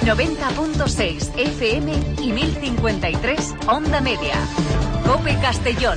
90.6 FM y 1053 Onda Media. COPE Castellón.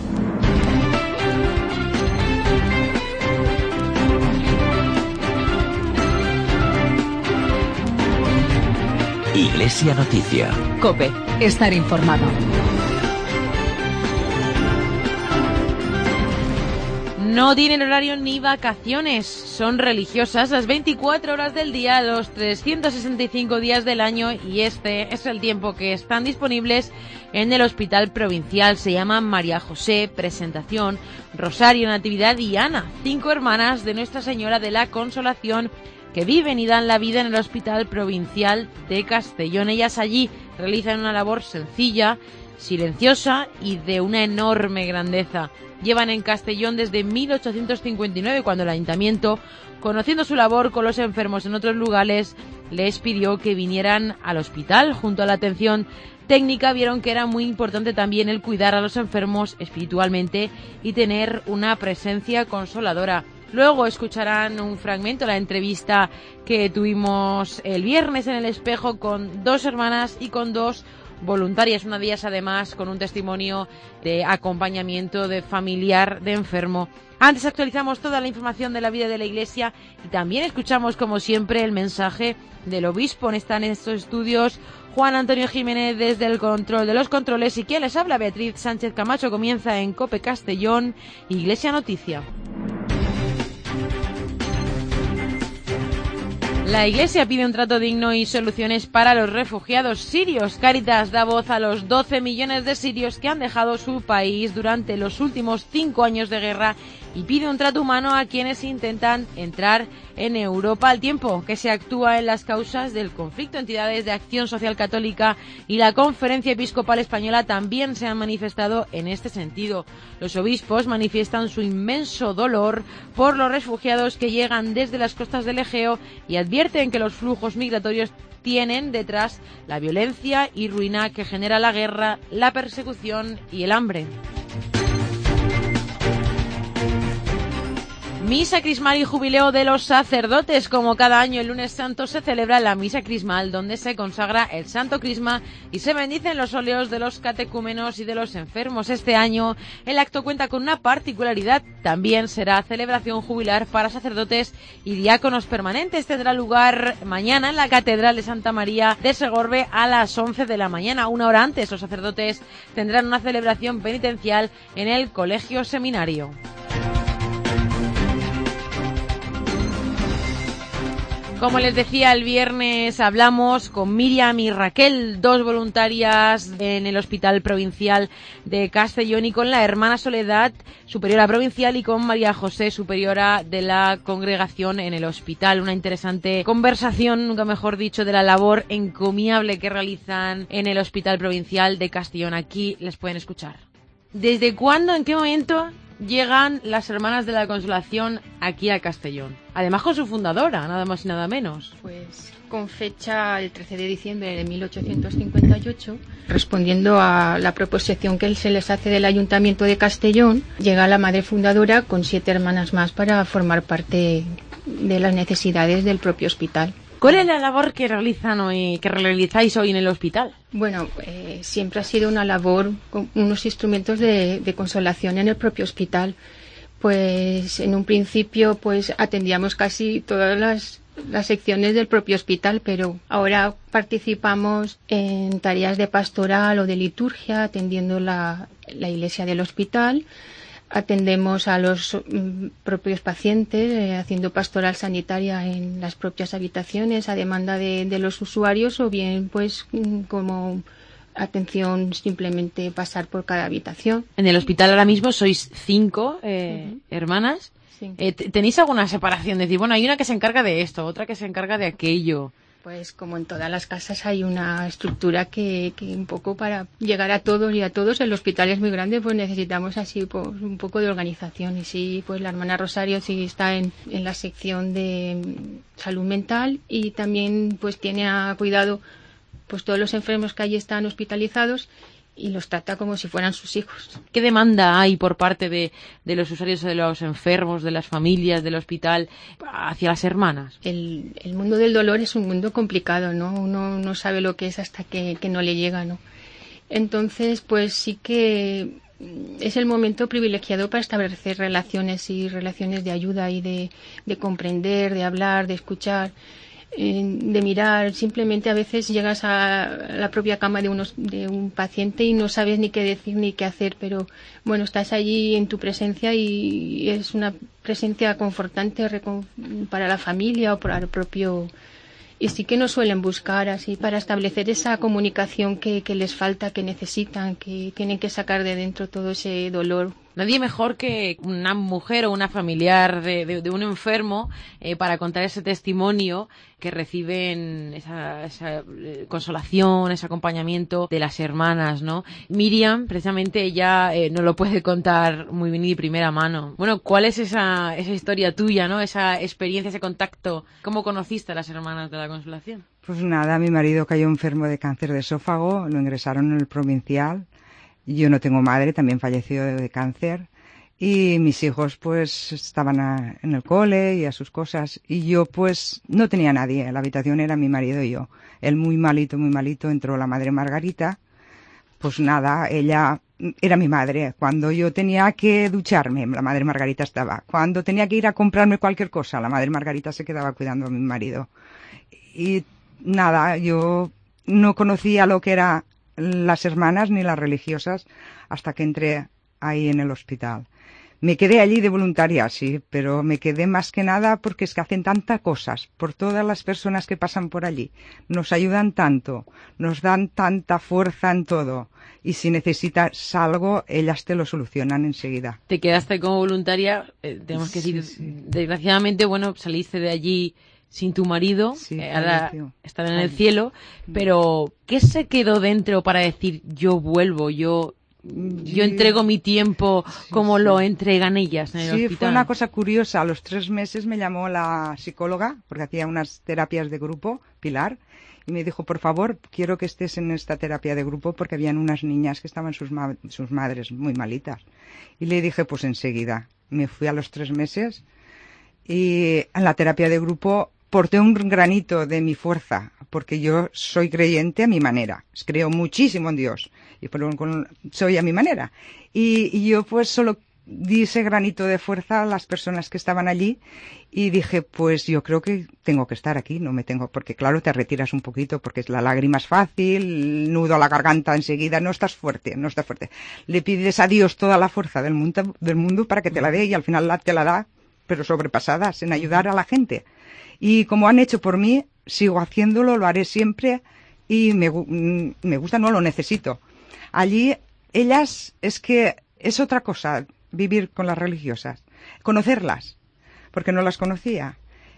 Iglesia Noticia. COPE. Estar informado. No tienen horario ni vacaciones, son religiosas las 24 horas del día, los 365 días del año, y este es el tiempo que están disponibles en el Hospital Provincial. Se llaman María José, Presentación, Rosario, Natividad y Ana, 5 hermanas de Nuestra Señora de la Consolación que viven y dan la vida en el Hospital Provincial de Castellón. Ellas allí realizan una labor sencilla, silenciosa y de una enorme grandeza. Llevan en Castellón desde 1859, cuando el Ayuntamiento, conociendo su labor con los enfermos en otros lugares, les pidió que vinieran al hospital. Junto a la atención técnica, vieron que era muy importante también el cuidar a los enfermos espiritualmente y tener una presencia consoladora. Luego escucharán un fragmento de la entrevista que tuvimos el viernes en El Espejo con 2 hermanas y con 2 voluntarias, una de ellas además con un testimonio de acompañamiento de familiar de enfermo. Antes actualizamos toda la información de la vida de la Iglesia y también escuchamos, como siempre, el mensaje del obispo. Están en estos estudios Juan Antonio Jiménez desde el control de los controles, y quien les habla, Beatriz Sánchez Camacho. Comienza en COPE Castellón, Iglesia Noticia. La Iglesia pide un trato digno y soluciones para los refugiados sirios. Cáritas da voz a los 12 millones de sirios que han dejado su país durante los últimos 5 años de guerra y pide un trato humano a quienes intentan entrar en Europa, al tiempo que se actúa en las causas del conflicto. Entidades de Acción Social Católica y la Conferencia Episcopal Española también se han manifestado en este sentido. Los obispos manifiestan su inmenso dolor por los refugiados que llegan desde las costas del Egeo y advierten que los flujos migratorios tienen detrás la violencia y ruina que genera la guerra, la persecución y el hambre. Misa crismal y jubileo de los sacerdotes. Como cada año, el lunes santo se celebra la misa crismal, donde se consagra el santo crisma y se bendicen los óleos de los catecúmenos y de los enfermos. Este año el acto cuenta con una particularidad: también será celebración jubilar para sacerdotes y diáconos permanentes. Tendrá lugar mañana en la Catedral de Santa María de Segorbe a las 11 de la mañana. Una hora antes, los sacerdotes tendrán una celebración penitencial en el Colegio Seminario. Como les decía, el viernes hablamos con Miriam y Raquel, 2 voluntarias en el Hospital Provincial de Castellón, y con la hermana Soledad, superiora provincial, y con María José, superiora de la congregación en el hospital. Una interesante conversación, nunca mejor dicho, de la labor encomiable que realizan en el Hospital Provincial de Castellón. Aquí les pueden escuchar. ¿Desde cuándo, en qué momento llegan las Hermanas de la Consolación aquí a Castellón? Además con su fundadora, nada más y nada menos. Pues con fecha el 13 de diciembre de 1858, respondiendo a la proposición que se les hace del Ayuntamiento de Castellón, llega la madre fundadora con 7 hermanas más para formar parte de las necesidades del propio hospital. ¿Cuál es la labor que realizáis hoy en el hospital? Bueno, siempre ha sido una labor con unos instrumentos de consolación en el propio hospital. Pues en un principio pues atendíamos casi todas las secciones del propio hospital, pero ahora participamos en tareas de pastoral o de liturgia, atendiendo la iglesia del hospital. Atendemos a los propios pacientes, haciendo pastoral sanitaria en las propias habitaciones a demanda de los usuarios, o bien pues como atención, simplemente pasar por cada habitación. En el hospital ahora mismo sois 5 hermanas. Sí. ¿Tenéis alguna separación? Decir, bueno, hay una que se encarga de esto, otra que se encarga de aquello. Pues como en todas las casas hay una estructura que un poco para llegar a todos y a todos. El hospital es muy grande, pues necesitamos así pues un poco de organización. Y sí, pues la hermana Rosario sí está en la sección de salud mental, y también pues tiene a cuidado pues todos los enfermos que allí están hospitalizados, y los trata como si fueran sus hijos. ¿Qué demanda hay por parte de los usuarios, de los enfermos, de las familias, del hospital, hacia las hermanas? El mundo del dolor es un mundo complicado, ¿no? Uno no sabe lo que es hasta que no le llega, ¿no? Entonces, pues sí que es el momento privilegiado para establecer relaciones de ayuda y de comprender, de hablar, de escuchar, de mirar. Simplemente a veces llegas a la propia cama de un paciente y no sabes ni qué decir ni qué hacer, pero bueno, estás allí en tu presencia y es una presencia confortante para la familia o para el propio. Y sí que nos suelen buscar así para establecer esa comunicación que les falta, que necesitan, que tienen que sacar de dentro todo ese dolor. Nadie mejor que una mujer o una familiar de un enfermo para contar ese testimonio que reciben esa consolación, ese acompañamiento de las hermanas, ¿no? Miriam, precisamente, ella nos lo puede contar muy bien y de primera mano. Bueno, ¿cuál es esa historia tuya, ¿no? Esa experiencia, ese contacto. ¿Cómo conociste a las hermanas de la Consolación? Pues nada, mi marido cayó enfermo de cáncer de esófago, lo ingresaron en el Provincial. Yo no tengo madre, también falleció de cáncer. Y mis hijos pues estaban en el cole y a sus cosas. Y yo pues no tenía nadie, la habitación era mi marido y yo. Él muy malito, entró la madre Margarita. Pues nada, ella era mi madre. Cuando yo tenía que ducharme, la madre Margarita estaba. Cuando tenía que ir a comprarme cualquier cosa, la madre Margarita se quedaba cuidando a mi marido. Y nada, yo no conocía lo que era las hermanas ni las religiosas hasta que entré ahí en el hospital. Me quedé allí de voluntaria, sí, pero me quedé más que nada porque es que hacen tantas cosas por todas las personas que pasan por allí. Nos ayudan tanto, nos dan tanta fuerza en todo. Y si necesitas algo, ellas te lo solucionan enseguida. Te quedaste como voluntaria, tenemos que decir, sí. Desgraciadamente, bueno, saliste de allí sin tu marido, sí, ahora están en el cielo, pero ¿qué se quedó dentro para decir yo vuelvo, yo entrego mi tiempo como lo entregan ellas en el hospital? Sí, fue una cosa curiosa. A los 3 meses me llamó la psicóloga, porque hacía unas terapias de grupo, Pilar, y me dijo, por favor, quiero que estés en esta terapia de grupo, porque habían unas niñas que estaban sus madres muy malitas. Y le dije, pues enseguida. Me fui a los 3 meses y en la terapia de grupo porté un granito de mi fuerza, porque yo soy creyente a mi manera. Creo muchísimo en Dios, y soy a mi manera. Y yo pues solo di ese granito de fuerza a las personas que estaban allí y dije, pues yo creo que tengo que estar aquí, no me tengo, porque claro, te retiras un poquito, porque la lágrima es fácil, el nudo a la garganta enseguida, no estás fuerte. Le pides a Dios toda la fuerza del mundo para que te la dé y al final te la da, pero sobrepasadas en ayudar a la gente. Y como han hecho por mí, sigo haciéndolo, lo haré siempre y me gusta, no lo necesito. Allí, ellas, es que es otra cosa vivir con las religiosas, conocerlas, porque no las conocía.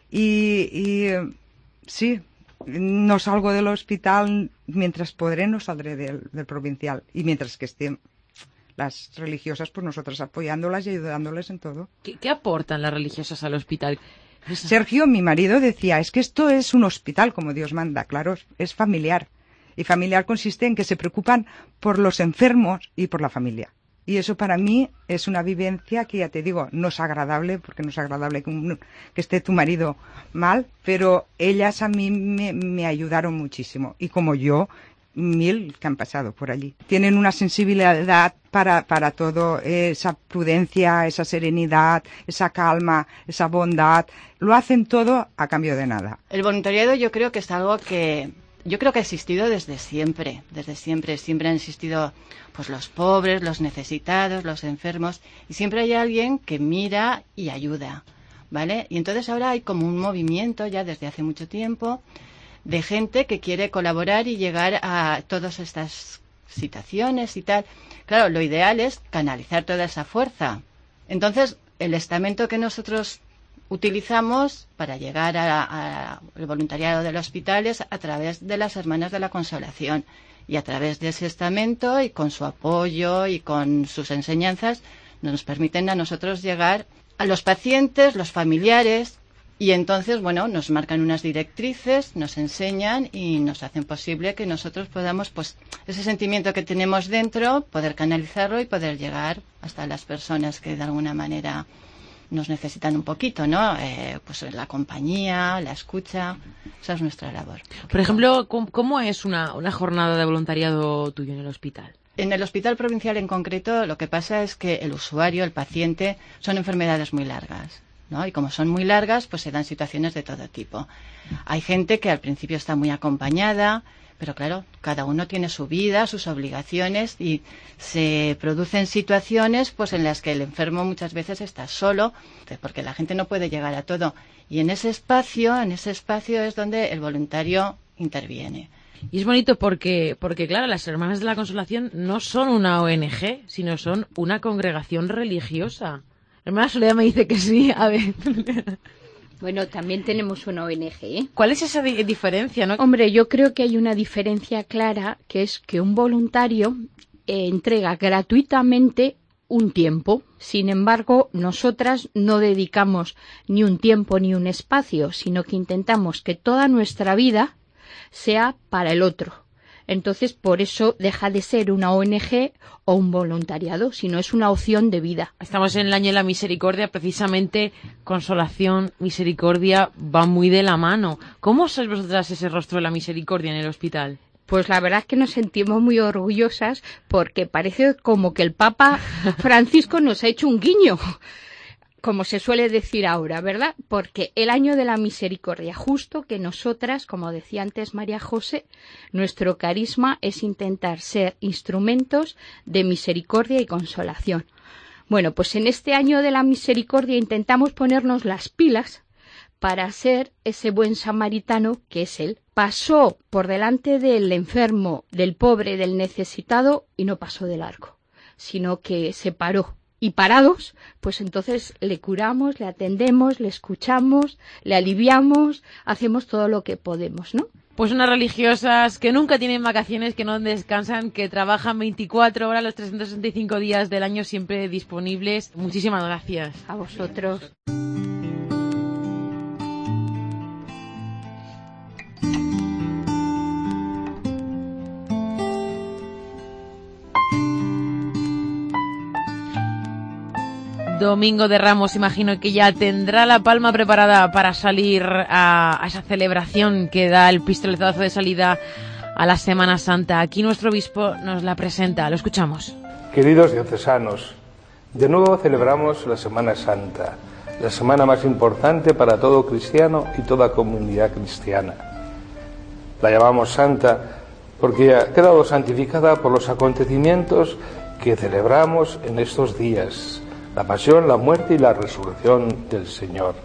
Y sí, no salgo del hospital, mientras podré no saldré del Provincial. Y mientras que estén las religiosas, pues nosotras apoyándolas y ayudándoles en todo. ¿Qué aportan las religiosas al hospital? Sergio, mi marido, decía, es que esto es un hospital como Dios manda, claro, es familiar. Y familiar consiste en que se preocupan por los enfermos y por la familia. Y eso para mí es una vivencia que, ya te digo, no es agradable, porque no es agradable que esté tu marido mal, pero ellas a mí me ayudaron muchísimo. Y como yo, 1000 que han pasado por allí. Tienen una sensibilidad para todo, esa prudencia, esa serenidad, esa calma, esa bondad. Lo hacen todo a cambio de nada. El voluntariado yo creo que es algo que ha existido desde siempre. Siempre han existido pues los pobres, los necesitados, los enfermos, y siempre hay alguien que mira y ayuda, ¿vale? Y entonces ahora hay como un movimiento ya desde hace mucho tiempo de gente que quiere colaborar y llegar a todas estas situaciones y tal. Claro, lo ideal es canalizar toda esa fuerza. Entonces, el estamento que nosotros utilizamos para llegar al voluntariado del hospital es a través de las Hermanas de la Consolación. Y a través de ese estamento y con su apoyo y con sus enseñanzas nos permiten a nosotros llegar a los pacientes, los familiares, Y entonces, bueno, nos marcan unas directrices, nos enseñan y nos hacen posible que nosotros podamos, pues, ese sentimiento que tenemos dentro, poder canalizarlo y poder llegar hasta las personas que de alguna manera nos necesitan un poquito, ¿no? Pues la compañía, la escucha, esa es nuestra labor. Por ejemplo, ¿cómo es una jornada de voluntariado tuyo en el hospital? En el hospital provincial en concreto, lo que pasa es que el usuario, el paciente, son enfermedades muy largas, ¿no? Y como son muy largas, pues se dan situaciones de todo tipo. Hay gente que al principio está muy acompañada, pero claro, cada uno tiene su vida, sus obligaciones y se producen situaciones pues en las que el enfermo muchas veces está solo, porque la gente no puede llegar a todo. Y en ese espacio es donde el voluntario interviene. Y es bonito porque claro, las Hermanas de la Consolación no son una ONG, sino son una congregación religiosa. Hermana Soledad me dice que sí, a ver. Bueno, también tenemos una ONG, ¿eh? ¿Cuál es esa diferencia, no? Hombre, yo creo que hay una diferencia clara, que es que un voluntario entrega gratuitamente un tiempo. Sin embargo, nosotras no dedicamos ni un tiempo ni un espacio, sino que intentamos que toda nuestra vida sea para el otro. Entonces, por eso deja de ser una ONG o un voluntariado, sino es una opción de vida. Estamos en el año de la misericordia, precisamente consolación, misericordia van muy de la mano. ¿Cómo sois vosotras ese rostro de la misericordia en el hospital? Pues la verdad es que nos sentimos muy orgullosas porque parece como que el Papa Francisco nos ha hecho un guiño, como se suele decir ahora, ¿verdad? Porque el año de la misericordia, justo que nosotras, como decía antes María José, nuestro carisma es intentar ser instrumentos de misericordia y consolación. Bueno, pues en este año de la misericordia intentamos ponernos las pilas para ser ese buen samaritano que es Él. Pasó por delante del enfermo, del pobre, del necesitado y no pasó de largo, sino que se paró. Y parados, pues entonces le curamos, le atendemos, le escuchamos, le aliviamos, hacemos todo lo que podemos, ¿no? Pues unas religiosas que nunca tienen vacaciones, que no descansan, que trabajan 24 horas los 365 días del año siempre disponibles. Muchísimas gracias. A vosotros. Domingo de Ramos, imagino que ya tendrá la palma preparada para salir a esa celebración que da el pistoletazo de salida a la Semana Santa. Aquí nuestro obispo nos la presenta, lo escuchamos. Queridos diocesanos, de nuevo celebramos la Semana Santa, la semana más importante para todo cristiano y toda comunidad cristiana. La llamamos Santa porque ha quedado santificada por los acontecimientos que celebramos en estos días. La pasión, la muerte y la resurrección del Señor.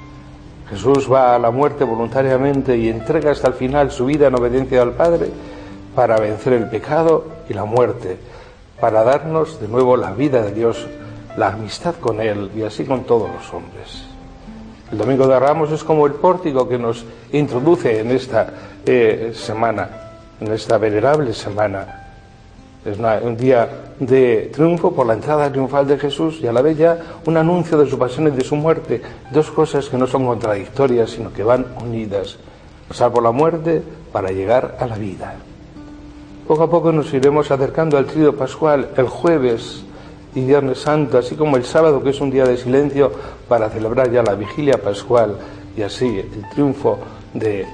Jesús va a la muerte voluntariamente y entrega hasta el final su vida en obediencia al Padre para vencer el pecado y la muerte, para darnos de nuevo la vida de Dios, la amistad con Él y así con todos los hombres. El Domingo de Ramos es como el pórtico que nos introduce en esta semana, en esta venerable semana. Es un día de triunfo por la entrada triunfal de Jesús y a la vez ya un anuncio de su pasión y de su muerte. Dos cosas que no son contradictorias, sino que van unidas. Pasar por la muerte para llegar a la vida. Poco a poco nos iremos acercando al trío pascual, el jueves y Viernes Santo, así como el sábado, que es un día de silencio para celebrar ya la vigilia pascual y así el triunfo de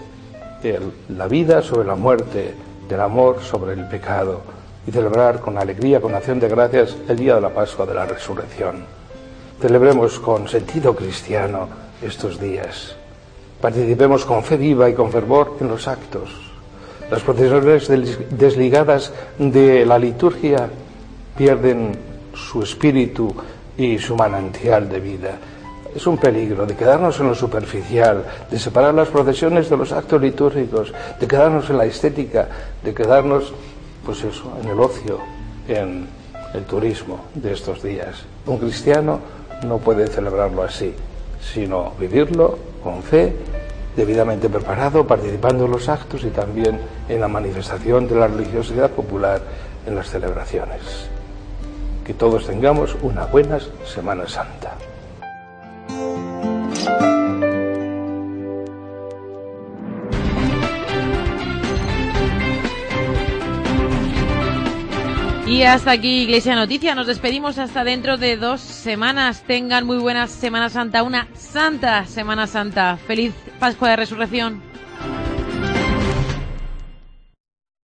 la vida sobre la muerte, del amor sobre el pecado. Y celebrar con alegría, con acción de gracias, el día de la Pascua de la Resurrección. Celebremos con sentido cristiano estos días. Participemos con fe viva y con fervor en los actos. Las procesiones desligadas de la liturgia pierden su espíritu y su manantial de vida. Es un peligro de quedarnos en lo superficial, de separar las procesiones de los actos litúrgicos, de quedarnos en la estética, de quedarnos pues eso, en el ocio, en el turismo de estos días. Un cristiano no puede celebrarlo así, sino vivirlo con fe, debidamente preparado, participando en los actos y también en la manifestación de la religiosidad popular en las celebraciones. Que todos tengamos una buena Semana Santa. Y hasta aquí Iglesia Noticia. Nos despedimos hasta dentro de 2 semanas. Tengan muy buena Semana Santa, una santa Semana Santa. Feliz Pascua de Resurrección.